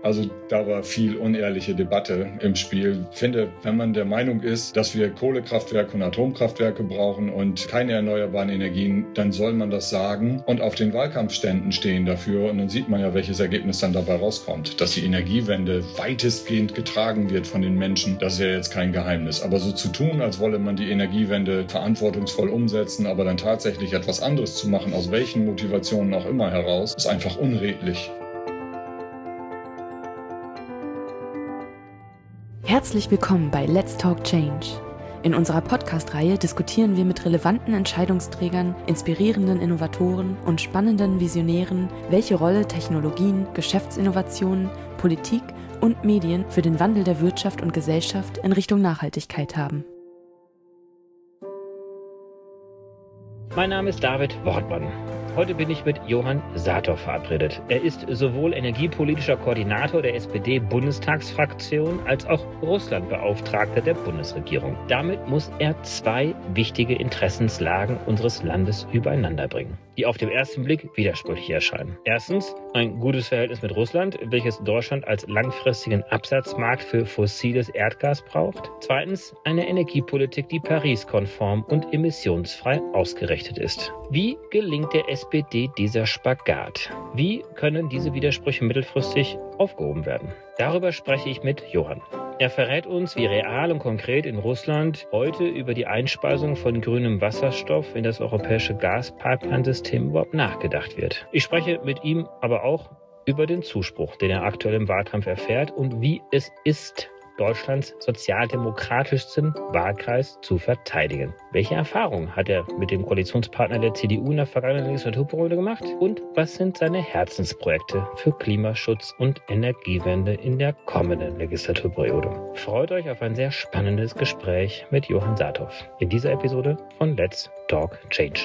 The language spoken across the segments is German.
Also da war viel unehrliche Debatte im Spiel. Ich finde, wenn man der Meinung ist, dass wir Kohlekraftwerke und Atomkraftwerke brauchen und keine erneuerbaren Energien, dann soll man das sagen und auf den Wahlkampfständen stehen dafür. Und dann sieht man ja, welches Ergebnis dann dabei rauskommt. Dass die Energiewende weitestgehend getragen wird von den Menschen, das ist ja jetzt kein Geheimnis. Aber so zu tun, als wolle man die Energiewende verantwortungsvoll umsetzen, aber dann tatsächlich etwas anderes zu machen, aus welchen Motivationen auch immer heraus, ist einfach unredlich. Herzlich willkommen bei Let's Talk Change. In unserer Podcast-Reihe diskutieren wir mit relevanten Entscheidungsträgern, inspirierenden Innovatoren und spannenden Visionären, welche Rolle Technologien, Geschäftsinnovationen, Politik und Medien für den Wandel der Wirtschaft und Gesellschaft in Richtung Nachhaltigkeit haben. Mein Name ist David Wortmann. Heute bin ich mit Johann Saathoff verabredet. Er ist sowohl energiepolitischer Koordinator der SPD-Bundestagsfraktion als auch Russlandbeauftragter der Bundesregierung. Damit muss er zwei wichtige Interessenslagen unseres Landes übereinander bringen, die auf den ersten Blick widersprüchlich erscheinen. Erstens ein gutes Verhältnis mit Russland, welches Deutschland als langfristigen Absatzmarkt für fossiles Erdgas braucht. Zweitens eine Energiepolitik, die Paris-konform und emissionsfrei ausgerichtet ist. Wie gelingt der SPD dieser Spagat? Wie können diese Widersprüche mittelfristig aufgehoben werden? Darüber spreche ich mit Johann. Er verrät uns, wie real und konkret in Russland heute über die Einspeisung von grünem Wasserstoff in das europäische Gaspipeline-System überhaupt nachgedacht wird. Ich spreche mit ihm aber auch über den Zuspruch, den er aktuell im Wahlkampf erfährt und wie es ist, Deutschlands sozialdemokratischsten Wahlkreis zu verteidigen. Welche Erfahrungen hat er mit dem Koalitionspartner der CDU in der vergangenen Legislaturperiode gemacht? Und was sind seine Herzensprojekte für Klimaschutz und Energiewende in der kommenden Legislaturperiode? Freut euch auf ein sehr spannendes Gespräch mit Johann Saathoff in dieser Episode von Let's Talk Change.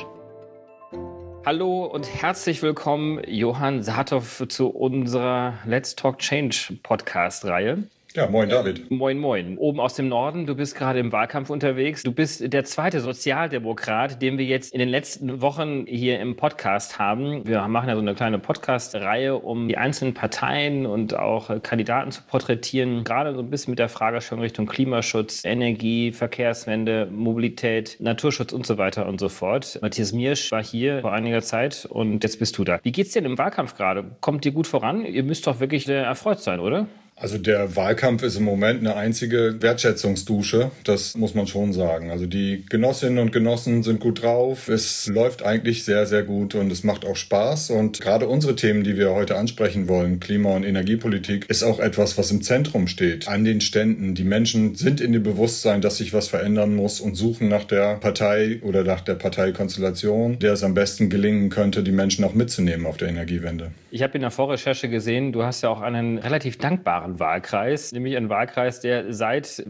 Hallo und herzlich willkommen, Johann Saathoff, zu unserer Let's Talk Change Podcast-Reihe. Ja, moin David. Moin, moin. Oben aus dem Norden, du bist gerade im Wahlkampf unterwegs. Du bist der zweite Sozialdemokrat, den wir jetzt in den letzten Wochen hier im Podcast haben. Wir machen ja so eine kleine Podcast-Reihe, um die einzelnen Parteien und auch Kandidaten zu porträtieren. Gerade so ein bisschen mit der Fragestellung Richtung Klimaschutz, Energie, Verkehrswende, Mobilität, Naturschutz und so weiter und so fort. Matthias Miersch war hier vor einiger Zeit und jetzt bist du da. Wie geht's dir denn im Wahlkampf gerade? Kommt dir gut voran? Ihr müsst doch wirklich erfreut sein, oder? Also der Wahlkampf ist im Moment eine einzige Wertschätzungsdusche, das muss man schon sagen. Also die Genossinnen und Genossen sind gut drauf, es läuft eigentlich sehr, sehr gut und es macht auch Spaß. Und gerade unsere Themen, die wir heute ansprechen wollen, Klima- und Energiepolitik, ist auch etwas, was im Zentrum steht. An den Ständen, die Menschen sind in dem Bewusstsein, dass sich was verändern muss und suchen nach der Partei oder nach der Parteikonstellation, der es am besten gelingen könnte, die Menschen auch mitzunehmen auf der Energiewende. Ich habe in der Vorrecherche gesehen, du hast ja auch einen relativ dankbaren Wahlkreis, nämlich einen Wahlkreis, der seit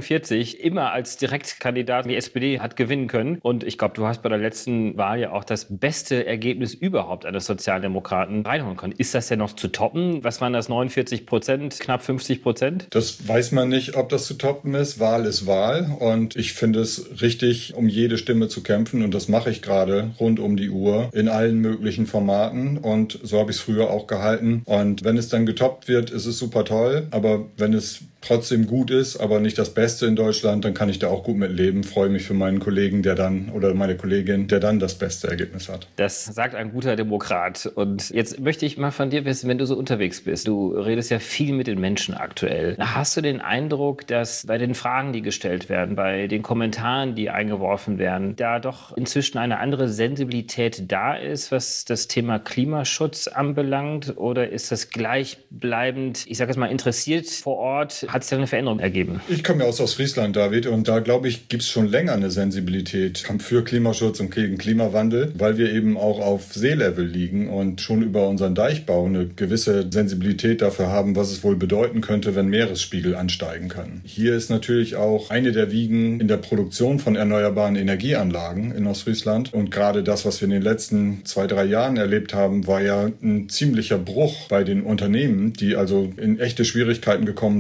49 immer als Direktkandidat die SPD hat gewinnen können. Und ich glaube, du hast bei der letzten Wahl ja auch das beste Ergebnis überhaupt eines Sozialdemokraten reinholen können. Ist das denn noch zu toppen? Was waren das, 49%, knapp 50%? Das weiß man nicht, ob das zu toppen ist. Wahl ist Wahl. Und ich finde es richtig, um jede Stimme zu kämpfen. Und das mache ich gerade rund um die Uhr in allen möglichen Formaten. Und so habe ich es früher auch gehalten. Und wenn es dann getoppt wird, ist es super toll. Aber wenn es trotzdem gut ist, aber nicht das Beste in Deutschland, dann kann ich da auch gut mit leben. Freue mich für meinen Kollegen, der dann oder meine Kollegin, der dann das beste Ergebnis hat. Das sagt ein guter Demokrat. Und jetzt möchte ich mal von dir wissen, wenn du so unterwegs bist. Du redest ja viel mit den Menschen aktuell. Hast du den Eindruck, dass bei den Fragen, die gestellt werden, bei den Kommentaren, die eingeworfen werden, da doch inzwischen eine andere Sensibilität da ist, was das Thema Klimaschutz anbelangt? Oder ist das gleichbleibend, ich sage jetzt mal, interessiert vor Ort? Hat sich da eine Veränderung ergeben? Ich komme ja aus Ostfriesland, David, und da, glaube ich, gibt es schon länger eine Sensibilität für Klimaschutz und gegen Klimawandel, weil wir eben auch auf Seelevel liegen und schon über unseren Deichbau eine gewisse Sensibilität dafür haben, was es wohl bedeuten könnte, wenn Meeresspiegel ansteigen können. Hier ist natürlich auch eine der Wiegen in der Produktion von erneuerbaren Energieanlagen in Ostfriesland. Und gerade das, was wir in den letzten 2-3 Jahren erlebt haben, war ja ein ziemlicher Bruch bei den Unternehmen, die also in echte Schwierigkeiten gekommen sind, weil wir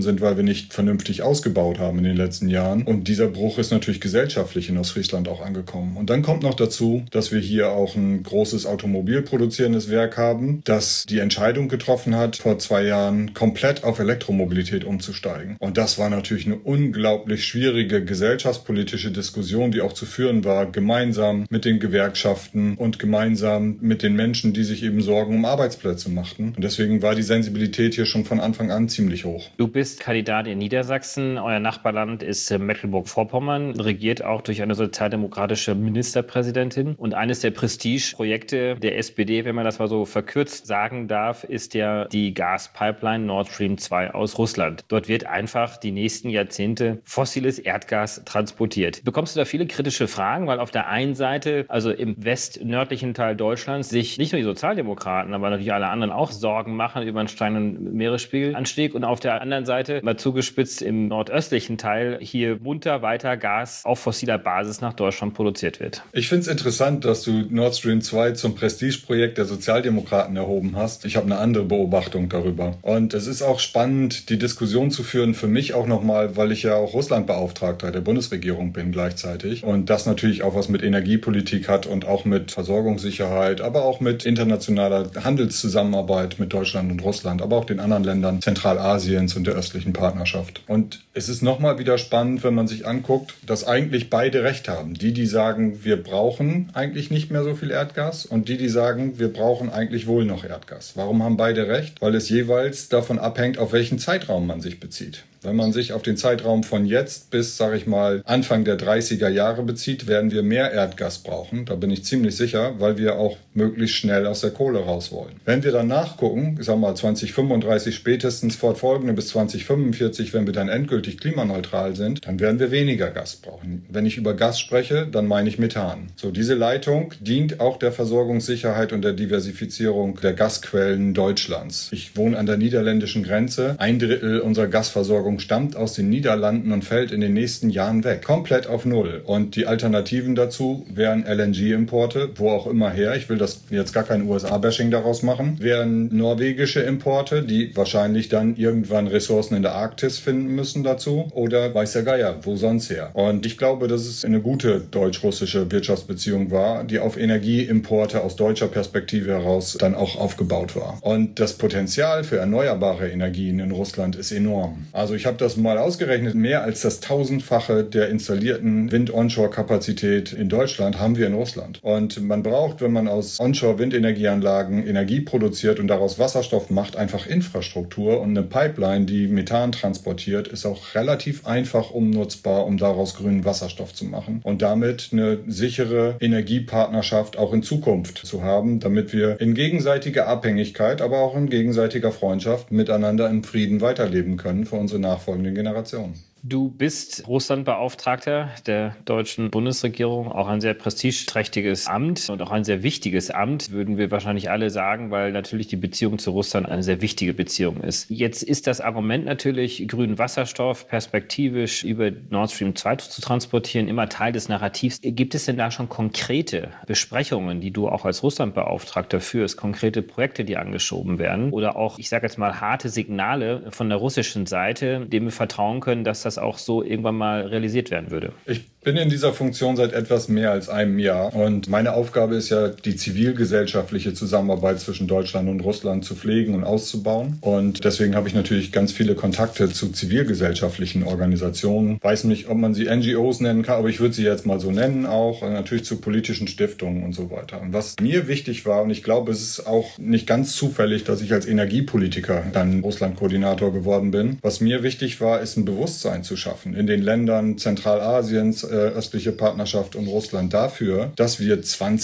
nicht vernünftig ausgebaut haben in den letzten Jahren. Und dieser Bruch ist natürlich gesellschaftlich in Ostfriesland auch angekommen. Und dann kommt noch dazu, dass wir hier auch ein großes automobilproduzierendes Werk haben, das die Entscheidung getroffen hat, vor 2 Jahren komplett auf Elektromobilität umzusteigen. Und das war natürlich eine unglaublich schwierige gesellschaftspolitische Diskussion, die auch zu führen war, gemeinsam mit den Gewerkschaften und gemeinsam mit den Menschen, die sich eben Sorgen um Arbeitsplätze machten. Und deswegen war die Sensibilität hier schon von Anfang an ziemlich hoch. Du bist Kandidat in Niedersachsen. Euer Nachbarland ist Mecklenburg-Vorpommern, regiert auch durch eine sozialdemokratische Ministerpräsidentin. Und eines der Prestigeprojekte der SPD, wenn man das mal so verkürzt sagen darf, ist ja die Gaspipeline Nord Stream 2 aus Russland. Dort wird einfach die nächsten Jahrzehnte fossiles Erdgas transportiert. Bekommst du da viele kritische Fragen? Weil auf der einen Seite, also im westnördlichen Teil Deutschlands, sich nicht nur die Sozialdemokraten, aber natürlich alle anderen auch Sorgen machen über einen steigenden Meeresspiegelanstieg. Und auf der anderen Seite, mal zugespitzt, im nordöstlichen Teil hier munter weiter Gas auf fossiler Basis nach Deutschland produziert wird. Ich finde es interessant, dass du Nord Stream 2 zum Prestigeprojekt der Sozialdemokraten erhoben hast. Ich habe eine andere Beobachtung darüber. Und es ist auch spannend, die Diskussion zu führen, für mich auch nochmal, weil ich ja auch Russlandbeauftragter der Bundesregierung bin gleichzeitig. Und das natürlich auch was mit Energiepolitik hat und auch mit Versorgungssicherheit, aber auch mit internationaler Handelszusammenarbeit mit Deutschland und Russland, aber auch den anderen Ländern Zentralasiens und der östlichen Partnerschaft. Und es ist nochmal wieder spannend, wenn man sich anguckt, dass eigentlich beide recht haben. Die sagen, wir brauchen eigentlich nicht mehr so viel Erdgas, und die sagen, wir brauchen eigentlich wohl noch Erdgas. Warum haben beide recht? Weil es jeweils davon abhängt, auf welchen Zeitraum man sich bezieht. Wenn man sich auf den Zeitraum von jetzt bis, sage ich mal, Anfang der 30er Jahre bezieht, werden wir mehr Erdgas brauchen. Da bin ich ziemlich sicher, weil wir auch möglichst schnell aus der Kohle raus wollen. Wenn wir dann nachgucken, ich sag mal 2035 spätestens fortfolgende bis 2045, wenn wir dann endgültig klimaneutral sind, dann werden wir weniger Gas brauchen. Wenn ich über Gas spreche, dann meine ich Methan. So, diese Leitung dient auch der Versorgungssicherheit und der Diversifizierung der Gasquellen Deutschlands. Ich wohne an der niederländischen Grenze. 1/3 unserer Gasversorgung stammt aus den Niederlanden und fällt in den nächsten Jahren weg. Komplett auf Null. Und die Alternativen dazu wären LNG-Importe, wo auch immer her. Ich will das jetzt gar kein USA-Bashing daraus machen. Wären norwegische Importe, die wahrscheinlich dann irgendwann Ressourcen in der Arktis finden müssen dazu. Oder weiß der Geier, wo sonst her. Und ich glaube, dass es eine gute deutsch-russische Wirtschaftsbeziehung war, die auf Energieimporte aus deutscher Perspektive heraus dann auch aufgebaut war. Und das Potenzial für erneuerbare Energien in Russland ist enorm. Also ich habe das mal ausgerechnet, mehr als das 1000-fache der installierten Wind-Onshore-Kapazität in Deutschland haben wir in Russland. Und man braucht, wenn man aus Onshore-Windenergieanlagen Energie produziert und daraus Wasserstoff macht, einfach Infrastruktur, und eine Pipeline, die Methan transportiert, ist auch relativ einfach umnutzbar, um daraus grünen Wasserstoff zu machen und damit eine sichere Energiepartnerschaft auch in Zukunft zu haben, damit wir in gegenseitiger Abhängigkeit, aber auch in gegenseitiger Freundschaft miteinander im Frieden weiterleben können für unsere nachfolgenden Generationen. Du bist Russlandbeauftragter der deutschen Bundesregierung, auch ein sehr prestigeträchtiges Amt und auch ein sehr wichtiges Amt, würden wir wahrscheinlich alle sagen, weil natürlich die Beziehung zu Russland eine sehr wichtige Beziehung ist. Jetzt ist das Argument natürlich, grünen Wasserstoff perspektivisch über Nord Stream 2 zu transportieren, immer Teil des Narrativs. Gibt es denn da schon konkrete Besprechungen, die du auch als Russlandbeauftragter führst, konkrete Projekte, die angeschoben werden, oder auch, ich sage jetzt mal, harte Signale von der russischen Seite, dem wir vertrauen können, dass das auch so irgendwann mal realisiert werden würde? Ich bin in dieser Funktion seit etwas mehr als einem Jahr, und meine Aufgabe ist ja, die zivilgesellschaftliche Zusammenarbeit zwischen Deutschland und Russland zu pflegen und auszubauen. Und deswegen habe ich natürlich ganz viele Kontakte zu zivilgesellschaftlichen Organisationen. Weiß nicht, ob man sie NGOs nennen kann, aber ich würde sie jetzt mal so nennen auch. Und natürlich zu politischen Stiftungen und so weiter. Und was mir wichtig war, und ich glaube, es ist auch nicht ganz zufällig, dass ich als Energiepolitiker dann Russland-Koordinator geworden bin. Was mir wichtig war, ist ein Bewusstsein zu schaffen in den Ländern Zentralasiens, östliche Partnerschaft und Russland dafür, dass wir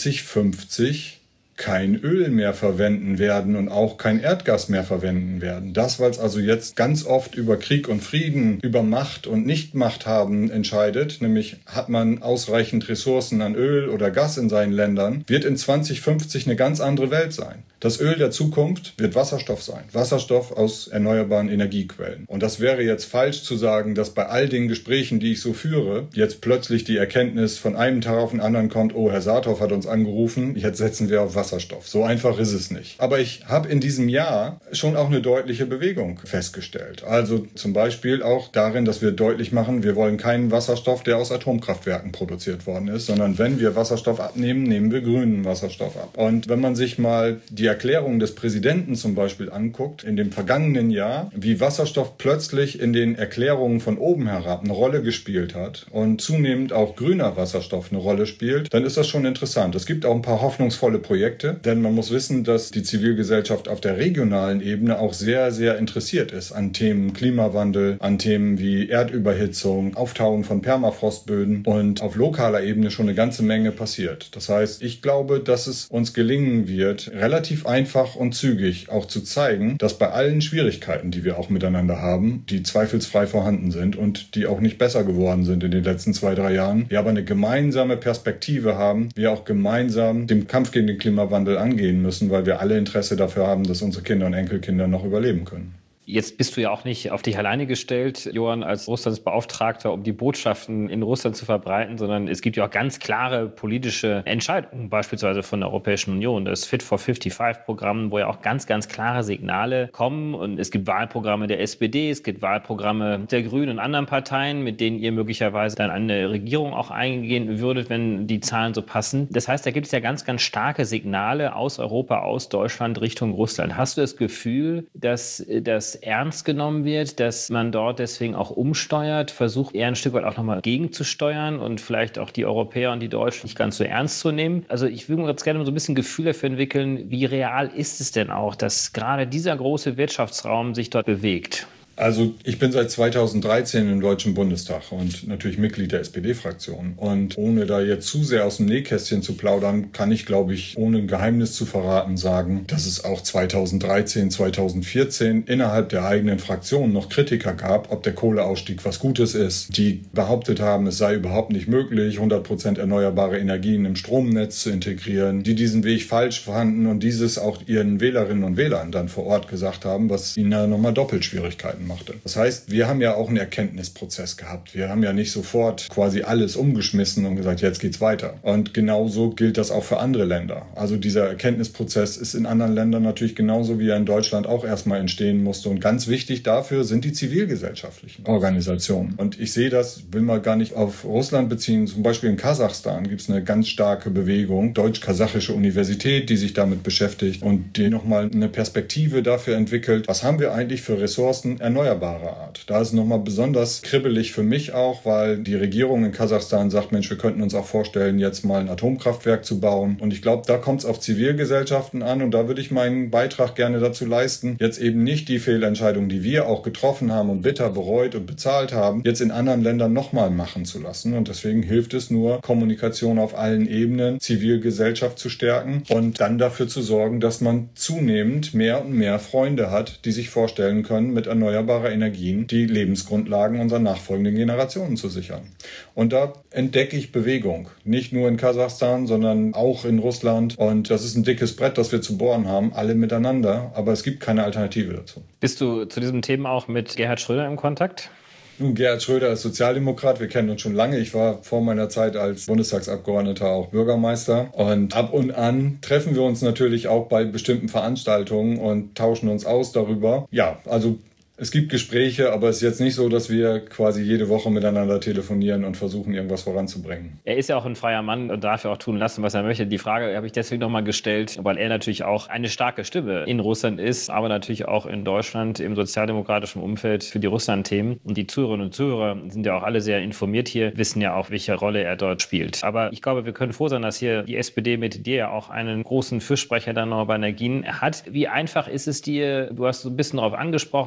2050 kein Öl mehr verwenden werden und auch kein Erdgas mehr verwenden werden. Das, weil es also jetzt ganz oft über Krieg und Frieden, über Macht und Nichtmacht haben entscheidet, nämlich hat man ausreichend Ressourcen an Öl oder Gas in seinen Ländern, wird in 2050 eine ganz andere Welt sein. Das Öl der Zukunft wird Wasserstoff sein. Wasserstoff aus erneuerbaren Energiequellen. Und das wäre jetzt falsch zu sagen, dass bei all den Gesprächen, die ich so führe, jetzt plötzlich die Erkenntnis von einem Tag auf den anderen kommt, oh, Herr Saathoff hat uns angerufen, jetzt setzen wir auf Wasserstoff. So einfach ist es nicht. Aber ich habe in diesem Jahr schon auch eine deutliche Bewegung festgestellt. Also zum Beispiel auch darin, dass wir deutlich machen, wir wollen keinen Wasserstoff, der aus Atomkraftwerken produziert worden ist, sondern wenn wir Wasserstoff abnehmen, nehmen wir grünen Wasserstoff ab. Und wenn man sich mal die Erklärung des Präsidenten zum Beispiel anguckt, in dem vergangenen Jahr, wie Wasserstoff plötzlich in den Erklärungen von oben herab eine Rolle gespielt hat und zunehmend auch grüner Wasserstoff eine Rolle spielt, dann ist das schon interessant. Es gibt auch ein paar hoffnungsvolle Projekte, denn man muss wissen, dass die Zivilgesellschaft auf der regionalen Ebene auch sehr, sehr interessiert ist an Themen Klimawandel, an Themen wie Erdüberhitzung, Auftauen von Permafrostböden und auf lokaler Ebene schon eine ganze Menge passiert. Das heißt, ich glaube, dass es uns gelingen wird, relativ einfach und zügig auch zu zeigen, dass bei allen Schwierigkeiten, die wir auch miteinander haben, die zweifelsfrei vorhanden sind und die auch nicht besser geworden sind in den letzten 2-3 Jahren, wir aber eine gemeinsame Perspektive haben, wir auch gemeinsam den Kampf gegen den Klimawandel angehen müssen, weil wir alle Interesse dafür haben, dass unsere Kinder und Enkelkinder noch überleben können. Jetzt bist du ja auch nicht auf dich alleine gestellt, Johann, als Russlands Beauftragter, um die Botschaften in Russland zu verbreiten, sondern es gibt ja auch ganz klare politische Entscheidungen, beispielsweise von der Europäischen Union. Das Fit for 55-Programm, wo ja auch ganz, ganz klare Signale kommen. Und es gibt Wahlprogramme der SPD, es gibt Wahlprogramme der Grünen und anderen Parteien, mit denen ihr möglicherweise dann eine Regierung auch eingehen würdet, wenn die Zahlen so passen. Das heißt, da gibt es ja ganz, ganz starke Signale aus Europa, aus Deutschland Richtung Russland. Hast du das Gefühl, dass das ernst genommen wird, dass man dort deswegen auch umsteuert, versucht eher ein Stück weit auch nochmal gegenzusteuern und vielleicht auch die Europäer und die Deutschen nicht ganz so ernst zu nehmen? Also ich würde mir ganz gerne so ein bisschen Gefühl dafür entwickeln, wie real ist es denn auch, dass gerade dieser große Wirtschaftsraum sich dort bewegt? Also ich bin seit 2013 im Deutschen Bundestag und natürlich Mitglied der SPD-Fraktion. Und ohne da jetzt zu sehr aus dem Nähkästchen zu plaudern, kann ich, glaube ich, ohne ein Geheimnis zu verraten, sagen, dass es auch 2013, 2014 innerhalb der eigenen Fraktion noch Kritiker gab, ob der Kohleausstieg was Gutes ist, die behauptet haben, es sei überhaupt nicht möglich, 100% erneuerbare Energien im Stromnetz zu integrieren, die diesen Weg falsch fanden und dieses auch ihren Wählerinnen und Wählern dann vor Ort gesagt haben, was ihnen ja nochmal doppelt Schwierigkeiten machte. Das heißt, wir haben ja auch einen Erkenntnisprozess gehabt. Wir haben ja nicht sofort quasi alles umgeschmissen und gesagt, jetzt geht's weiter. Und genauso gilt das auch für andere Länder. Also dieser Erkenntnisprozess ist in anderen Ländern natürlich genauso wie er in Deutschland auch erstmal entstehen musste. Und ganz wichtig dafür sind die zivilgesellschaftlichen Organisationen. Und ich sehe das, will mal gar nicht auf Russland beziehen. Zum Beispiel in Kasachstan gibt es eine ganz starke Bewegung, Deutsch-Kasachische Universität, die sich damit beschäftigt und die nochmal eine Perspektive dafür entwickelt. Was haben wir eigentlich für Ressourcen erneuerbarer Art? Da ist nochmal besonders kribbelig für mich auch, weil die Regierung in Kasachstan sagt, Mensch, wir könnten uns auch vorstellen, jetzt mal ein Atomkraftwerk zu bauen. Und ich glaube, da kommt es auf Zivilgesellschaften an und da würde ich meinen Beitrag gerne dazu leisten, jetzt eben nicht die Fehlentscheidung, die wir auch getroffen haben und bitter bereut und bezahlt haben, jetzt in anderen Ländern nochmal machen zu lassen. Und deswegen hilft es nur, Kommunikation auf allen Ebenen, Zivilgesellschaft zu stärken und dann dafür zu sorgen, dass man zunehmend mehr und mehr Freunde hat, die sich vorstellen können, mit erneuerbarer Energien die Lebensgrundlagen unserer nachfolgenden Generationen zu sichern. Und da entdecke ich Bewegung. Nicht nur in Kasachstan, sondern auch in Russland. Und das ist ein dickes Brett, das wir zu bohren haben, alle miteinander. Aber es gibt keine Alternative dazu. Bist du zu diesem Thema auch mit Gerhard Schröder im Kontakt? Nun, Gerhard Schröder ist Sozialdemokrat, wir kennen uns schon lange. Ich war vor meiner Zeit als Bundestagsabgeordneter auch Bürgermeister. Und ab und an treffen wir uns natürlich auch bei bestimmten Veranstaltungen und tauschen uns aus darüber. Ja, also es gibt Gespräche, aber es ist jetzt nicht so, dass wir quasi jede Woche miteinander telefonieren und versuchen, irgendwas voranzubringen. Er ist ja auch ein freier Mann und darf ja auch tun lassen, was er möchte. Die Frage habe ich deswegen nochmal gestellt, weil er natürlich auch eine starke Stimme in Russland ist, aber natürlich auch in Deutschland im sozialdemokratischen Umfeld für die Russland-Themen. Und die Zuhörerinnen und Zuhörer sind ja auch alle sehr informiert hier, wissen ja auch, welche Rolle er dort spielt. Aber ich glaube, wir können froh sein, dass hier die SPD mit dir ja auch einen großen Fürsprecher dann noch bei Energien hat. Wie einfach ist es dir, du hast so ein bisschen darauf angesprochen, seit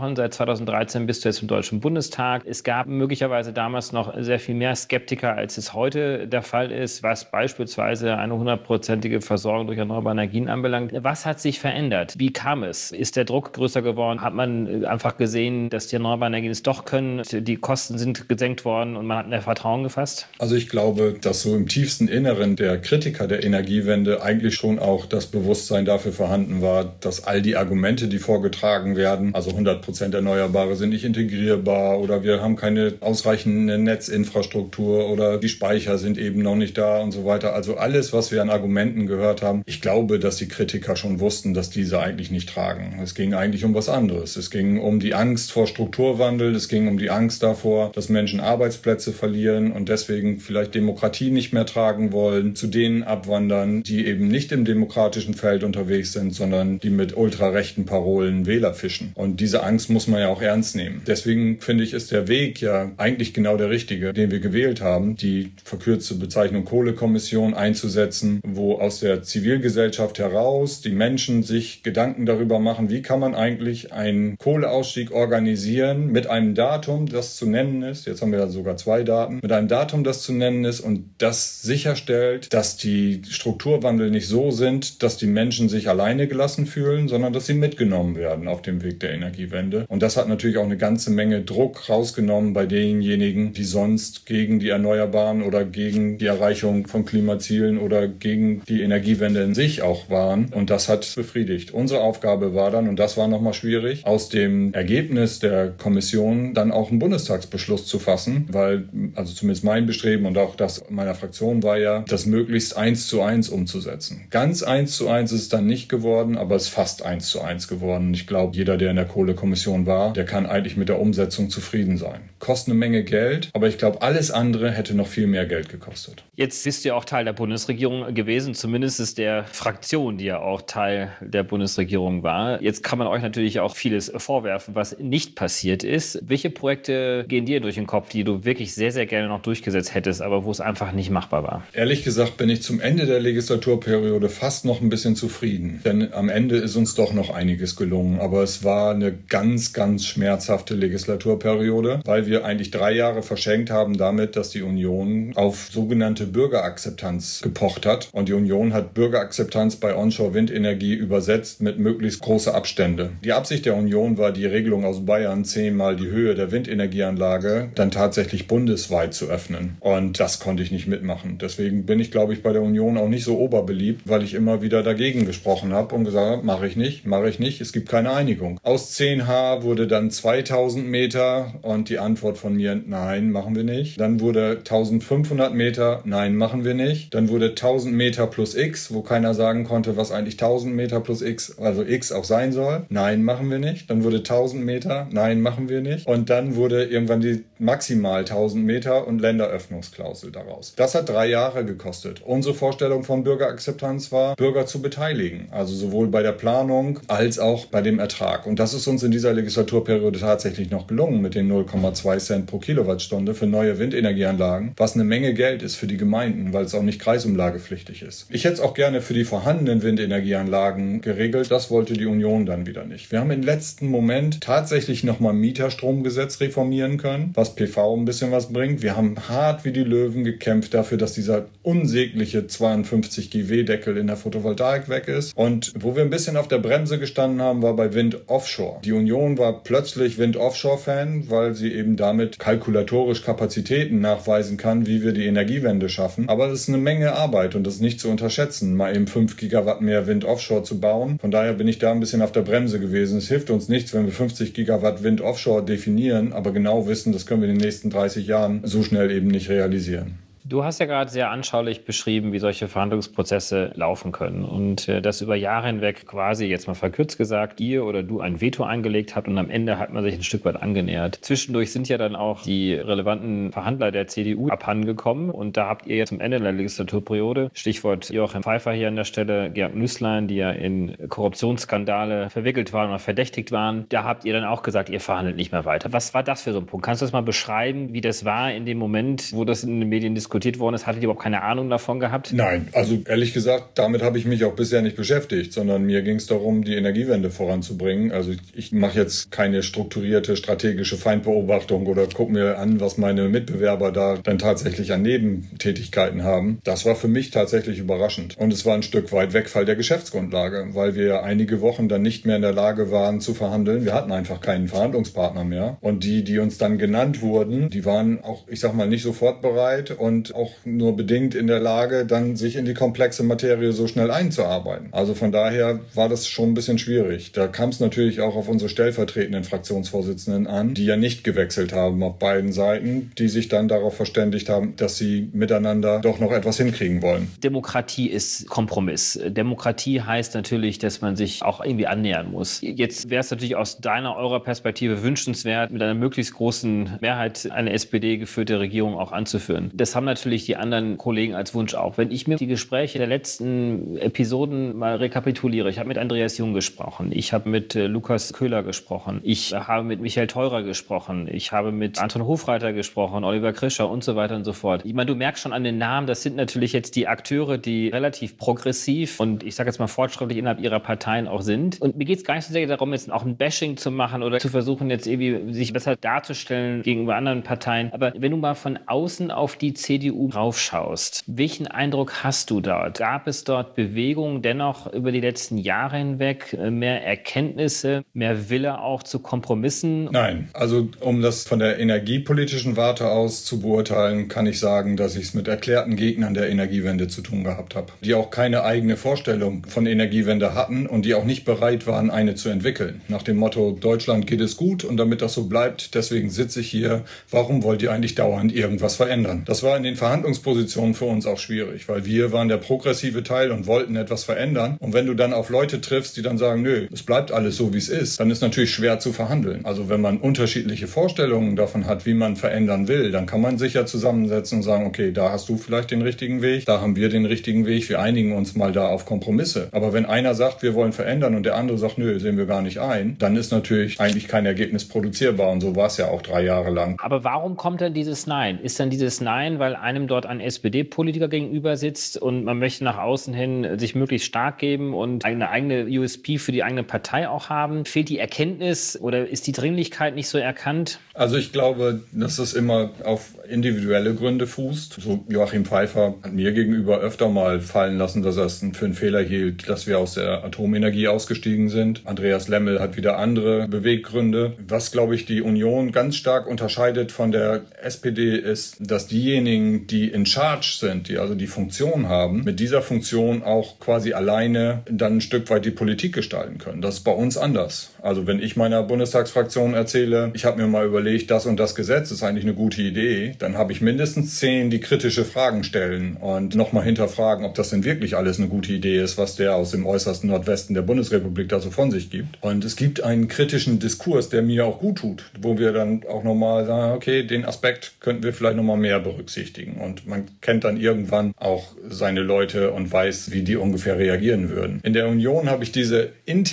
2013 bis jetzt im Deutschen Bundestag. Es gab möglicherweise damals noch sehr viel mehr Skeptiker, als es heute der Fall ist, was beispielsweise eine 100%ige Versorgung durch erneuerbare Energien anbelangt. Was hat sich verändert? Wie kam es? Ist der Druck größer geworden? Hat man einfach gesehen, dass die erneuerbaren Energien es doch können? Die Kosten sind gesenkt worden und man hat mehr Vertrauen gefasst? Also ich glaube, dass so im tiefsten Inneren der Kritiker der Energiewende eigentlich schon auch das Bewusstsein dafür vorhanden war, dass all die Argumente, die vorgetragen werden, also 100% Erneuerbare sind nicht integrierbar oder wir haben keine ausreichende Netzinfrastruktur oder die Speicher sind eben noch nicht da und so weiter. Also alles, was wir an Argumenten gehört haben, ich glaube, dass die Kritiker schon wussten, dass diese eigentlich nicht tragen. Es ging eigentlich um was anderes. Es ging um die Angst vor Strukturwandel, es ging um die Angst davor, dass Menschen Arbeitsplätze verlieren und deswegen vielleicht Demokratie nicht mehr tragen wollen, zu denen abwandern, die eben nicht im demokratischen Feld unterwegs sind, sondern die mit ultrarechten Parolen Wähler fischen. Und diese Angst muss man ja auch ernst nehmen. Deswegen finde ich, ist der Weg ja eigentlich genau der richtige, den wir gewählt haben, die verkürzte Bezeichnung Kohlekommission einzusetzen, wo aus der Zivilgesellschaft heraus die Menschen sich Gedanken darüber machen, wie kann man eigentlich einen Kohleausstieg organisieren mit einem Datum, das zu nennen ist. Jetzt haben wir ja sogar 2 Daten. Mit einem Datum, das zu nennen ist und das sicherstellt, dass die Strukturwandel nicht so sind, dass die Menschen sich alleine gelassen fühlen, sondern dass sie mitgenommen werden auf dem Weg der Energiewende. Und das hat natürlich auch eine ganze Menge Druck rausgenommen bei denjenigen, die sonst gegen die Erneuerbaren oder gegen die Erreichung von Klimazielen oder gegen die Energiewende in sich auch waren. Und das hat befriedigt. Unsere Aufgabe war dann, und das war nochmal schwierig, aus dem Ergebnis der Kommission dann auch einen Bundestagsbeschluss zu fassen, weil, also zumindest mein Bestreben und auch das meiner Fraktion war ja, das möglichst 1:1 umzusetzen. Ganz 1:1 ist es dann nicht geworden, aber es ist fast 1:1 geworden. Ich glaube, jeder, der in der Kohlekommission war, der kann eigentlich mit der Umsetzung zufrieden sein. Kostet eine Menge Geld, aber ich glaube, alles andere hätte noch viel mehr Geld gekostet. Jetzt bist du ja auch Teil der Bundesregierung gewesen, zumindest der Fraktion, die ja auch Teil der Bundesregierung war. Jetzt kann man euch natürlich auch vieles vorwerfen, was nicht passiert ist. Welche Projekte gehen dir durch den Kopf, die du wirklich sehr, sehr gerne noch durchgesetzt hättest, aber wo es einfach nicht machbar war? Ehrlich gesagt bin ich zum Ende der Legislaturperiode fast noch ein bisschen zufrieden. Denn am Ende ist uns doch noch einiges gelungen. Aber es war eine ganz, ganz schmerzhafte Legislaturperiode, weil wir eigentlich 3 Jahre verschenkt haben damit, dass die Union auf sogenannte Bürgerakzeptanz gepocht hat. Und die Union hat Bürgerakzeptanz bei Onshore-Windenergie übersetzt mit möglichst große Abstände. Die Absicht der Union war, die Regelung aus Bayern 10-mal die Höhe der Windenergieanlage dann tatsächlich bundesweit zu öffnen. Und das konnte ich nicht mitmachen. Deswegen bin ich, glaube ich, bei der Union auch nicht so oberbeliebt, weil ich immer wieder dagegen gesprochen habe und gesagt habe, mache ich nicht, es gibt keine Einigung. Aus 10H wurde dann 2000 Meter und die Antwort von mir, nein, machen wir nicht. Dann wurde 1500 Meter, nein, machen wir nicht. Dann wurde 1000 Meter plus X, wo keiner sagen konnte, was eigentlich 1000 Meter plus X, also X auch sein soll. Nein, machen wir nicht. Dann wurde 1000 Meter, nein, machen wir nicht. Und dann wurde irgendwann die maximal 1000 Meter und Länderöffnungsklausel daraus. Das hat 3 Jahre gekostet. Unsere Vorstellung von Bürgerakzeptanz war, Bürger zu beteiligen. Also sowohl bei der Planung als auch bei dem Ertrag. Und das ist uns in dieser Legislaturperiode tatsächlich noch gelungen mit den 0,2 Cent pro Kilowattstunde für neue Windenergieanlagen, was eine Menge Geld ist für die Gemeinden, weil es auch nicht kreisumlagepflichtig ist. Ich hätte es auch gerne für die vorhandenen Windenergieanlagen geregelt. Das wollte die Union dann wieder nicht. Wir haben im letzten Moment tatsächlich nochmal Mieterstromgesetz reformieren können, was PV ein bisschen was bringt. Wir haben hart wie die Löwen gekämpft dafür, dass dieser unsägliche 52 GW-Deckel in der Photovoltaik weg ist. Und wo wir ein bisschen auf der Bremse gestanden haben, war bei Wind Offshore. Die Union war plötzlich Wind Offshore-Fan, weil sie eben damit kalkulatorisch Kapazitäten nachweisen kann, wie wir die Energiewende schaffen. Aber das ist eine Menge Arbeit und das ist nicht zu unterschätzen, mal eben 5 Gigawatt mehr Wind Offshore zu bauen. Von daher bin ich da ein bisschen auf der Bremse gewesen. Es hilft uns nichts, wenn wir 50 Gigawatt Wind Offshore definieren, aber genau wissen, das können wir in den nächsten 30 Jahren so schnell eben nicht realisieren. Du hast ja gerade sehr anschaulich beschrieben, wie solche Verhandlungsprozesse laufen können und dass über Jahre hinweg quasi, jetzt mal verkürzt gesagt, ihr oder du ein Veto eingelegt habt und am Ende hat man sich ein Stück weit angenähert. Zwischendurch sind ja dann auch die relevanten Verhandler der CDU abhandengekommen und da habt ihr jetzt am Ende der Legislaturperiode, Stichwort Joachim Pfeiffer hier an der Stelle, Georg Nüßlein, die ja in Korruptionsskandale verwickelt waren oder verdächtigt waren, da habt ihr dann auch gesagt, ihr verhandelt nicht mehr weiter. Was war das für so ein Punkt? Kannst du das mal beschreiben, wie das war in dem Moment, wo das in den Medien diskutiert diskutiert worden ist, hattet ihr überhaupt keine Ahnung davon gehabt? Nein, also ehrlich gesagt, damit habe ich mich auch bisher nicht beschäftigt, sondern mir ging es darum, die Energiewende voranzubringen. Also ich mache jetzt keine strukturierte strategische Feindbeobachtung oder gucke mir an, was meine Mitbewerber da dann tatsächlich an Nebentätigkeiten haben. Das war für mich tatsächlich überraschend. Und es war ein Stück weit Wegfall der Geschäftsgrundlage, weil wir einige Wochen dann nicht mehr in der Lage waren zu verhandeln. Wir hatten einfach keinen Verhandlungspartner mehr. Und die uns dann genannt wurden, die waren auch, ich sag mal, nicht sofort bereit und auch nur bedingt in der Lage, dann sich in die komplexe Materie so schnell einzuarbeiten. Also von daher war das schon ein bisschen schwierig. Da kam es natürlich auch auf unsere stellvertretenden Fraktionsvorsitzenden an, die ja nicht gewechselt haben auf beiden Seiten, die sich dann darauf verständigt haben, dass sie miteinander doch noch etwas hinkriegen wollen. Demokratie ist Kompromiss. Demokratie heißt natürlich, dass man sich auch irgendwie annähern muss. Jetzt wäre es natürlich aus eurer Perspektive wünschenswert, mit einer möglichst großen Mehrheit eine SPD-geführte Regierung auch anzuführen. Das haben natürlich die anderen Kollegen als Wunsch auch. Wenn ich mir die Gespräche der letzten Episoden mal rekapituliere, ich habe mit Andreas Jung gesprochen, ich habe mit Lukas Köhler gesprochen, ich habe mit Michael Theurer gesprochen, ich habe mit Anton Hofreiter gesprochen, Oliver Krischer und so weiter und so fort. Ich meine, du merkst schon an den Namen, das sind natürlich jetzt die Akteure, die relativ progressiv und ich sage jetzt mal fortschrittlich innerhalb ihrer Parteien auch sind. Und mir geht es gar nicht so sehr darum, jetzt auch ein Bashing zu machen oder zu versuchen, jetzt irgendwie sich besser darzustellen gegenüber anderen Parteien. Aber wenn du mal von außen auf die CDU raufschaust, welchen Eindruck hast du dort? Gab es dort Bewegungen dennoch über die letzten Jahre hinweg, mehr Erkenntnisse, mehr Wille auch zu Kompromissen? Nein, also um das von der energiepolitischen Warte aus zu beurteilen, kann ich sagen, dass ich es mit erklärten Gegnern der Energiewende zu tun gehabt habe, die auch keine eigene Vorstellung von Energiewende hatten und die auch nicht bereit waren, eine zu entwickeln. Nach dem Motto, Deutschland geht es gut und damit das so bleibt, deswegen sitze ich hier, warum wollt ihr eigentlich dauernd irgendwas verändern? Das war in den Verhandlungspositionen für uns auch schwierig, weil wir waren der progressive Teil und wollten etwas verändern. Und wenn du dann auf Leute triffst, die dann sagen, nö, es bleibt alles so, wie es ist, dann ist natürlich schwer zu verhandeln. Also wenn man unterschiedliche Vorstellungen davon hat, wie man verändern will, dann kann man sich ja zusammensetzen und sagen, okay, da hast du vielleicht den richtigen Weg, da haben wir den richtigen Weg, wir einigen uns mal da auf Kompromisse. Aber wenn einer sagt, wir wollen verändern und der andere sagt, nö, sehen wir gar nicht ein, dann ist natürlich eigentlich kein Ergebnis produzierbar und so war es ja auch 3 Jahre lang. Aber warum kommt denn dieses Nein? Ist dann dieses Nein, weil einem dort ein SPD-Politiker gegenüber sitzt und man möchte nach außen hin sich möglichst stark geben und eine eigene USP für die eigene Partei auch haben? Fehlt die Erkenntnis oder ist die Dringlichkeit nicht so erkannt? Also ich glaube, dass es immer auf individuelle Gründe fußt. So Joachim Pfeiffer hat mir gegenüber öfter mal fallen lassen, dass er es für einen Fehler hielt, dass wir aus der Atomenergie ausgestiegen sind. Andreas Lemmel hat wieder andere Beweggründe. Was, glaube ich, die Union ganz stark unterscheidet von der SPD ist, dass diejenigen, die in Charge sind, die also die Funktion haben, mit dieser Funktion auch quasi alleine dann ein Stück weit die Politik gestalten können. Das ist bei uns anders. Also wenn ich meiner Bundestagsfraktion erzähle, ich habe mir mal überlegt, das und das Gesetz ist eigentlich eine gute Idee, dann habe ich mindestens 10, die kritische Fragen stellen und nochmal hinterfragen, ob das denn wirklich alles eine gute Idee ist, was der aus dem äußersten Nordwesten der Bundesrepublik da so von sich gibt. Und es gibt einen kritischen Diskurs, der mir auch gut tut, wo wir dann auch nochmal sagen, okay, den Aspekt könnten wir vielleicht nochmal mehr berücksichtigen. Und man kennt dann irgendwann auch seine Leute und weiß, wie die ungefähr reagieren würden. In der Union habe ich diese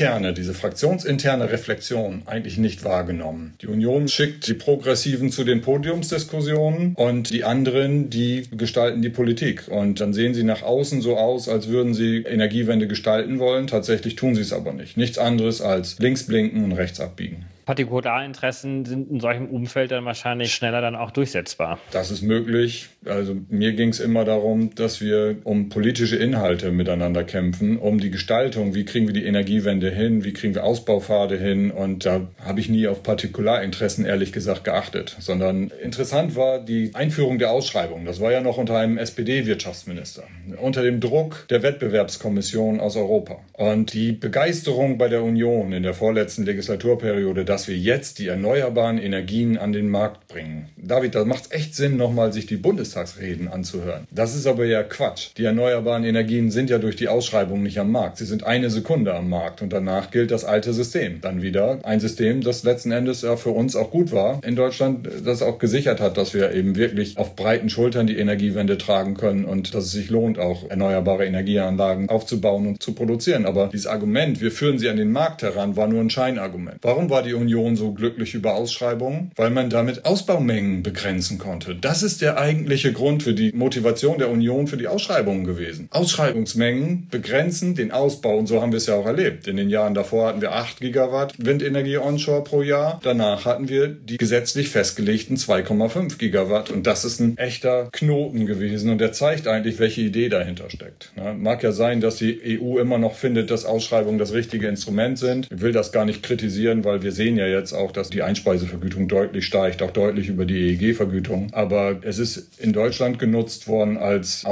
fraktionsinterne Reflexion eigentlich nicht wahrgenommen. Die Union schickt die Progressiven zu den Podiumsdiskussionen und die anderen, die gestalten die Politik. Und dann sehen sie nach außen so aus, als würden sie Energiewende gestalten wollen. Tatsächlich tun sie es aber nicht. Nichts anderes als links blinken und rechts abbiegen. Partikularinteressen sind in solchem Umfeld dann wahrscheinlich schneller dann auch durchsetzbar. Das ist möglich. Also mir ging es immer darum, dass wir um politische Inhalte miteinander kämpfen, um die Gestaltung, wie kriegen wir die Energiewende hin, wie kriegen wir Ausbaupfade hin, und da habe ich nie auf Partikularinteressen ehrlich gesagt geachtet, sondern interessant war die Einführung der Ausschreibung. Das war ja noch unter einem SPD-Wirtschaftsminister, unter dem Druck der Wettbewerbskommission aus Europa. Und die Begeisterung bei der Union in der vorletzten Legislaturperiode, dass wir jetzt die erneuerbaren Energien an den Markt bringen. David, da macht es echt Sinn, nochmal sich die Bundestagsreden anzuhören. Das ist aber ja Quatsch. Die erneuerbaren Energien sind ja durch die Ausschreibung nicht am Markt. Sie sind 1 Sekunde am Markt und danach gilt das alte System. Dann wieder ein System, das letzten Endes ja für uns auch gut war in Deutschland, das auch gesichert hat, dass wir eben wirklich auf breiten Schultern die Energiewende tragen können und dass es sich lohnt, auch erneuerbare Energieanlagen aufzubauen und zu produzieren. Aber dieses Argument, wir führen sie an den Markt heran, war nur ein Scheinargument. Warum war die Union so glücklich über Ausschreibungen? Weil man damit Ausbaumengen Ausschreibungsmengen begrenzen konnte. Das ist der eigentliche Grund für die Motivation der Union für die Ausschreibungen gewesen. Ausschreibungsmengen begrenzen den Ausbau und so haben wir es ja auch erlebt. In den Jahren davor hatten wir 8 Gigawatt Windenergie onshore pro Jahr. Danach hatten wir die gesetzlich festgelegten 2,5 Gigawatt und das ist ein echter Knoten gewesen und der zeigt eigentlich, welche Idee dahinter steckt. Ja, mag ja sein, dass die EU immer noch findet, dass Ausschreibungen das richtige Instrument sind. Ich will das gar nicht kritisieren, weil wir sehen ja jetzt auch, dass die Einspeisevergütung deutlich steigt, auch deutlich über die EEG-Vergütung. Aber es ist in Deutschland genutzt worden als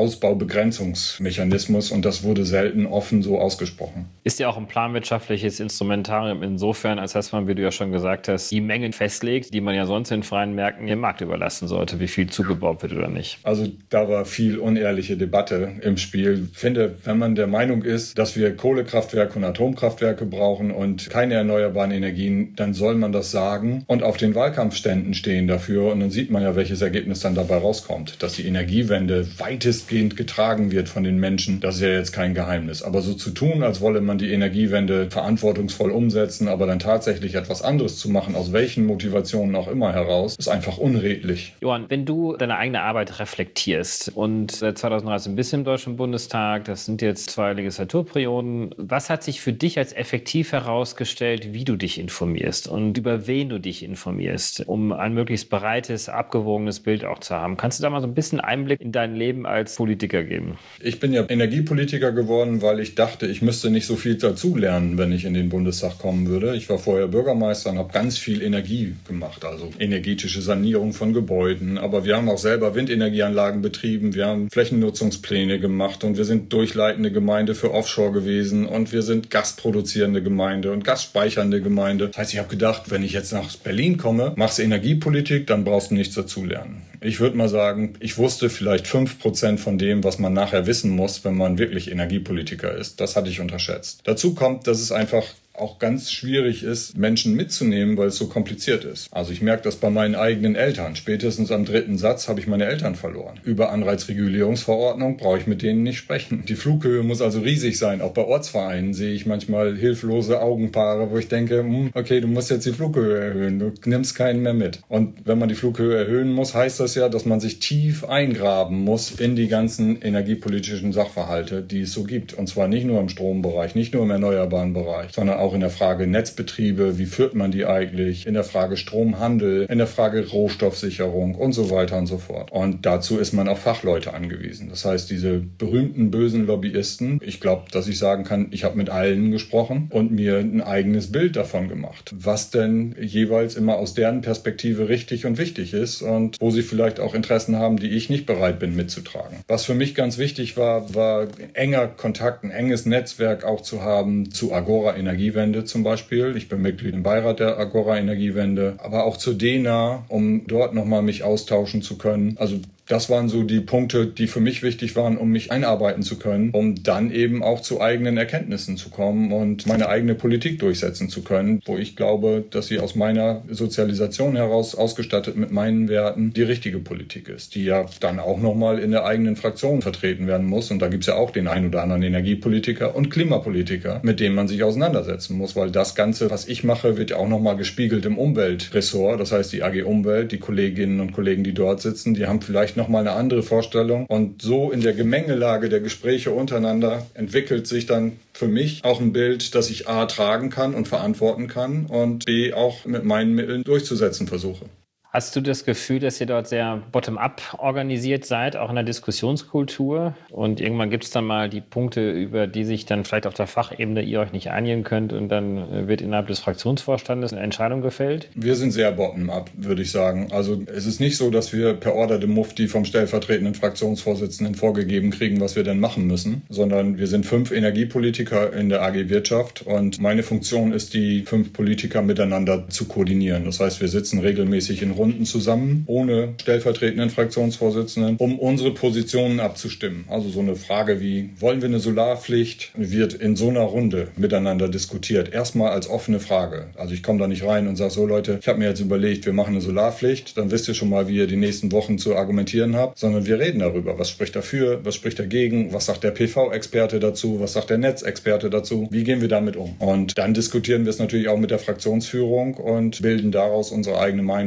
Ausbaubegrenzungsmechanismus und das wurde selten offen so ausgesprochen. Ist ja auch ein planwirtschaftliches Instrumentarium insofern, als dass man, wie du ja schon gesagt hast, die Mengen festlegt, die man ja sonst in freien Märkten dem Markt überlassen sollte, wie viel zugebaut wird oder nicht. Also da war viel unehrliche Debatte im Spiel. Ich finde, wenn man der Meinung ist, dass wir Kohlekraftwerke und Atomkraftwerke brauchen und keine erneuerbaren Energien, dann soll man das sagen und auf den Wahlkampfständen stehen dafür. Und dann sieht man ja, welches Ergebnis dann dabei rauskommt. Dass die Energiewende weitestgehend getragen wird von den Menschen, das ist ja jetzt kein Geheimnis. Aber so zu tun, als wolle man die Energiewende verantwortungsvoll umsetzen, aber dann tatsächlich etwas anderes zu machen, aus welchen Motivationen auch immer heraus, ist einfach unredlich. Johann, wenn du deine eigene Arbeit reflektierst und seit 2013 bist du im Deutschen Bundestag, das sind jetzt 2 Legislaturperioden, was hat sich für dich als effektiv herausgestellt, wie du dich informierst und über wen du dich informierst, um ein möglichst breites, abgewogenes Bild auch zu haben? Kannst du da mal so ein bisschen Einblick in dein Leben als Politiker geben? Ich bin ja Energiepolitiker geworden, weil ich dachte, ich müsste nicht so viel dazulernen, wenn ich in den Bundestag kommen würde. Ich war vorher Bürgermeister und habe ganz viel Energie gemacht, also energetische Sanierung von Gebäuden. Aber wir haben auch selber Windenergieanlagen betrieben, wir haben Flächennutzungspläne gemacht und wir sind durchleitende Gemeinde für Offshore gewesen und wir sind gasproduzierende Gemeinde und gasspeichernde Gemeinde. Das heißt, ich habe gedacht, wenn ich jetzt nach Berlin komme, machst Energiepolitik, dann brauchst du nichts dazulernen. Ich würde mal sagen, ich wusste vielleicht 5% von dem, was man nachher wissen muss, wenn man wirklich Energiepolitiker ist. Das hatte ich unterschätzt. Dazu kommt, dass es einfach auch ganz schwierig ist, Menschen mitzunehmen, weil es so kompliziert ist. Also ich merke das bei meinen eigenen Eltern. Spätestens am 3. Satz habe ich meine Eltern verloren. Über Anreizregulierungsverordnung brauche ich mit denen nicht sprechen. Die Flughöhe muss also riesig sein. Auch bei Ortsvereinen sehe ich manchmal hilflose Augenpaare, wo ich denke, okay, du musst jetzt die Flughöhe erhöhen, du nimmst keinen mehr mit. Und wenn man die Flughöhe erhöhen muss, heißt das ja, dass man sich tief eingraben muss in die ganzen energiepolitischen Sachverhalte, die es so gibt. Und zwar nicht nur im Strombereich, nicht nur im erneuerbaren Bereich, sondern auch in der Frage Netzbetriebe, wie führt man die eigentlich, in der Frage Stromhandel, in der Frage Rohstoffsicherung und so weiter und so fort. Und dazu ist man auf Fachleute angewiesen. Das heißt, diese berühmten bösen Lobbyisten, ich glaube, dass ich sagen kann, ich habe mit allen gesprochen und mir ein eigenes Bild davon gemacht, was denn jeweils immer aus deren Perspektive richtig und wichtig ist und wo sie vielleicht auch Interessen haben, die ich nicht bereit bin mitzutragen. Was für mich ganz wichtig war enger Kontakt, ein enges Netzwerk auch zu haben zu Agora Energiewende zum Beispiel. Ich bin Mitglied im Beirat der Agora Energiewende, aber auch zur DENA, um dort nochmal mich austauschen zu können. Also das waren so die Punkte, die für mich wichtig waren, um mich einarbeiten zu können, um dann eben auch zu eigenen Erkenntnissen zu kommen und meine eigene Politik durchsetzen zu können, wo ich glaube, dass sie aus meiner Sozialisation heraus ausgestattet mit meinen Werten die richtige Politik ist, die ja dann auch nochmal in der eigenen Fraktion vertreten werden muss. Und da gibt es ja auch den ein oder anderen Energiepolitiker und Klimapolitiker, mit denen man sich auseinandersetzen muss, weil das Ganze, was ich mache, wird ja auch nochmal gespiegelt im Umweltressort. Das heißt, die AG Umwelt, die Kolleginnen und Kollegen, die dort sitzen, die haben vielleicht nochmal eine andere Vorstellung. Und so in der Gemengelage der Gespräche untereinander entwickelt sich dann für mich auch ein Bild, das ich A tragen kann und verantworten kann und B auch mit meinen Mitteln durchzusetzen versuche. Hast du das Gefühl, dass ihr dort sehr bottom-up organisiert seid, auch in der Diskussionskultur? Und irgendwann gibt es dann mal die Punkte, über die sich dann vielleicht auf der Fachebene ihr euch nicht einigen könnt und dann wird innerhalb des Fraktionsvorstandes eine Entscheidung gefällt? Wir sind sehr bottom-up, würde ich sagen. Also es ist nicht so, dass wir per Order de Mufti vom stellvertretenden Fraktionsvorsitzenden vorgegeben kriegen, was wir denn machen müssen, sondern wir sind 5 Energiepolitiker in der AG Wirtschaft und meine Funktion ist, die 5 Politiker miteinander zu koordinieren. Das heißt, wir sitzen regelmäßig in Runden zusammen, ohne stellvertretenden Fraktionsvorsitzenden, um unsere Positionen abzustimmen. Also so eine Frage wie, wollen wir eine Solarpflicht, wird in so einer Runde miteinander diskutiert. Erstmal als offene Frage. Also ich komme da nicht rein und sage, so Leute, ich habe mir jetzt überlegt, wir machen eine Solarpflicht, dann wisst ihr schon mal, wie ihr die nächsten Wochen zu argumentieren habt, sondern wir reden darüber, was spricht dafür, was spricht dagegen, was sagt der PV-Experte dazu, was sagt der Netzexperte dazu, wie gehen wir damit um? Und dann diskutieren wir es natürlich auch mit der Fraktionsführung und bilden daraus unsere eigene Meinung. Also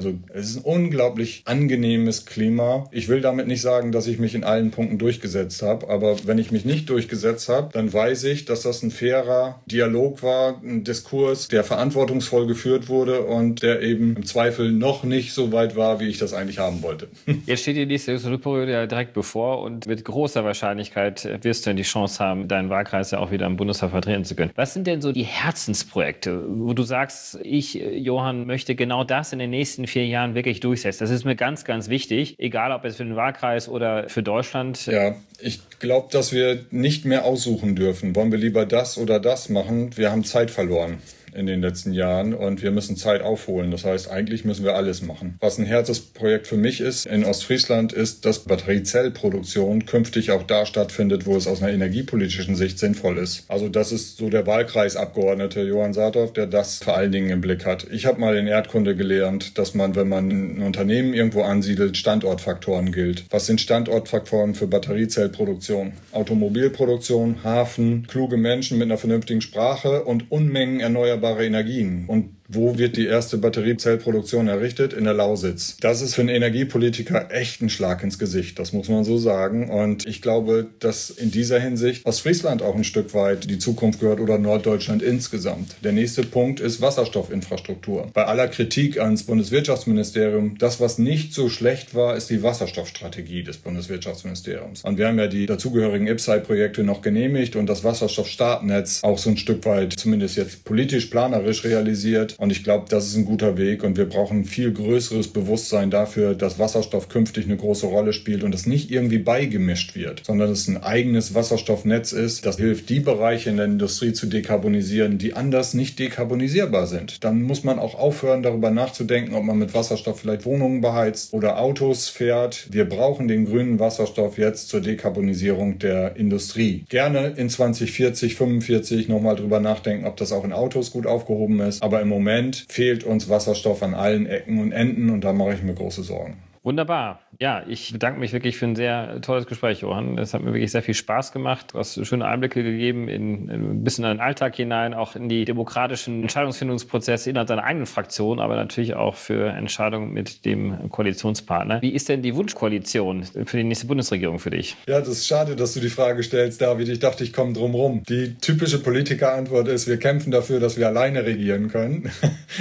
Also es ist ein unglaublich angenehmes Klima. Ich will damit nicht sagen, dass ich mich in allen Punkten durchgesetzt habe, aber wenn ich mich nicht durchgesetzt habe, dann weiß ich, dass das ein fairer Dialog war, ein Diskurs, der verantwortungsvoll geführt wurde und der eben im Zweifel noch nicht so weit war, wie ich das eigentlich haben wollte. Jetzt steht die nächste Legislaturperiode ja direkt bevor und mit großer Wahrscheinlichkeit wirst du dann die Chance haben, deinen Wahlkreis ja auch wieder im Bundestag vertreten zu können. Was sind denn so die Herzensprojekte, wo du sagst, ich, Johann, möchte genau das in den nächsten 4 Jahren wirklich durchsetzen? Das ist mir ganz, ganz wichtig, egal ob es für den Wahlkreis oder für Deutschland. Ja, ich glaube, dass wir nicht mehr aussuchen dürfen. Wollen wir lieber das oder das machen? Wir haben Zeit verloren in den letzten Jahren und wir müssen Zeit aufholen. Das heißt, eigentlich müssen wir alles machen. Was ein Herzensprojekt für mich ist in Ostfriesland, ist, dass Batteriezellproduktion künftig auch da stattfindet, wo es aus einer energiepolitischen Sicht sinnvoll ist. Also das ist so der Wahlkreisabgeordnete Johann Saathoff, der das vor allen Dingen im Blick hat. Ich habe mal in Erdkunde gelernt, dass man, wenn man ein Unternehmen irgendwo ansiedelt, Standortfaktoren gilt. Was sind Standortfaktoren für Batteriezellproduktion? Automobilproduktion, Hafen, kluge Menschen mit einer vernünftigen Sprache und Unmengen erneuerbarer Energien. Und wo wird die erste Batteriezellproduktion errichtet? In der Lausitz. Das ist für einen Energiepolitiker echt ein Schlag ins Gesicht, das muss man so sagen. Und ich glaube, dass in dieser Hinsicht Ostfriesland auch ein Stück weit die Zukunft gehört oder Norddeutschland insgesamt. Der nächste Punkt ist Wasserstoffinfrastruktur. Bei aller Kritik ans Bundeswirtschaftsministerium, das, was nicht so schlecht war, ist die Wasserstoffstrategie des Bundeswirtschaftsministeriums. Und wir haben ja die dazugehörigen IPCEI-Projekte noch genehmigt und das Wasserstoffstartnetz auch so ein Stück weit, zumindest jetzt politisch, planerisch realisiert. Und ich glaube, das ist ein guter Weg und wir brauchen viel größeres Bewusstsein dafür, dass Wasserstoff künftig eine große Rolle spielt und es nicht irgendwie beigemischt wird, sondern es ein eigenes Wasserstoffnetz ist. Das hilft, die Bereiche in der Industrie zu dekarbonisieren, die anders nicht dekarbonisierbar sind. Dann muss man auch aufhören, darüber nachzudenken, ob man mit Wasserstoff vielleicht Wohnungen beheizt oder Autos fährt. Wir brauchen den grünen Wasserstoff jetzt zur Dekarbonisierung der Industrie. Gerne in 2040, 45 nochmal drüber nachdenken, ob das auch in Autos gut aufgehoben ist. Aber im Moment fehlt uns Wasserstoff an allen Ecken und Enden und da mache ich mir große Sorgen. Wunderbar. Ja, ich bedanke mich wirklich für ein sehr tolles Gespräch, Johann. Es hat mir wirklich sehr viel Spaß gemacht. Du hast schöne Einblicke gegeben in ein bisschen in den Alltag hinein, auch in die demokratischen Entscheidungsfindungsprozesse innerhalb deiner eigenen Fraktion, aber natürlich auch für Entscheidungen mit dem Koalitionspartner. Wie ist denn die Wunschkoalition für die nächste Bundesregierung für dich? Ja, das ist schade, dass du die Frage stellst, David. Ich dachte, ich komme drum rum. Die typische Politikerantwort ist, wir kämpfen dafür, dass wir alleine regieren können.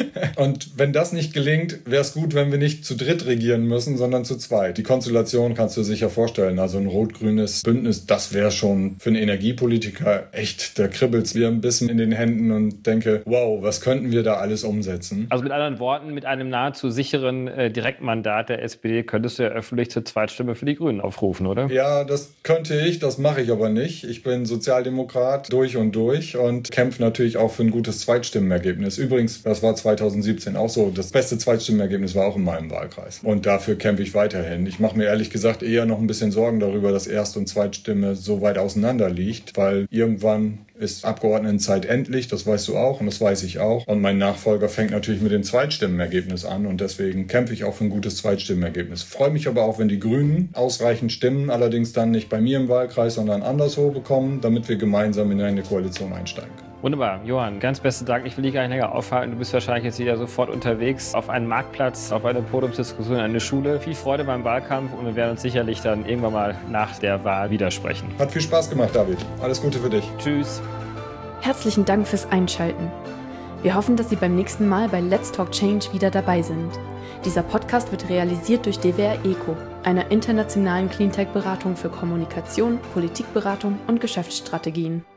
Und wenn das nicht gelingt, wäre es gut, wenn wir nicht zu dritt regieren müssen, sondern zu zweit. Die Konstellation kannst du dir sicher vorstellen. Also ein rot-grünes Bündnis, das wäre schon für einen Energiepolitiker echt, da kribbelt es mir ein bisschen in den Händen und denke, wow, was könnten wir da alles umsetzen? Also mit anderen Worten, mit einem nahezu sicheren Direktmandat der SPD könntest du ja öffentlich zur Zweitstimme für die Grünen aufrufen, oder? Ja, das könnte ich, das mache ich aber nicht. Ich bin Sozialdemokrat durch und kämpfe natürlich auch für ein gutes Zweitstimmenergebnis. Übrigens, das war 2017 auch so. Das beste Zweitstimmenergebnis war auch in meinem Wahlkreis. Und dafür kämpfe ich weiterhin. Ich mache mir ehrlich gesagt eher noch ein bisschen Sorgen darüber, dass Erst- und Zweitstimme so weit auseinander liegt, weil irgendwann ist Abgeordnetenzeit endlich, das weißt du auch und das weiß ich auch. Und mein Nachfolger fängt natürlich mit dem Zweitstimmenergebnis an und deswegen kämpfe ich auch für ein gutes Zweitstimmenergebnis. Freue mich aber auch, wenn die Grünen ausreichend Stimmen, allerdings dann nicht bei mir im Wahlkreis, sondern anderswo bekommen, damit wir gemeinsam in eine Koalition einsteigen können. Wunderbar. Johann, ganz besten Dank. Ich will dich gar nicht länger aufhalten. Du bist wahrscheinlich jetzt wieder sofort unterwegs auf einen Marktplatz, auf eine Podiumsdiskussion, eine Schule. Viel Freude beim Wahlkampf und wir werden uns sicherlich dann irgendwann mal nach der Wahl widersprechen. Hat viel Spaß gemacht, David. Alles Gute für dich. Tschüss. Herzlichen Dank fürs Einschalten. Wir hoffen, dass Sie beim nächsten Mal bei Let's Talk Change wieder dabei sind. Dieser Podcast wird realisiert durch DWR ECO, einer internationalen Cleantech-Beratung für Kommunikation, Politikberatung und Geschäftsstrategien.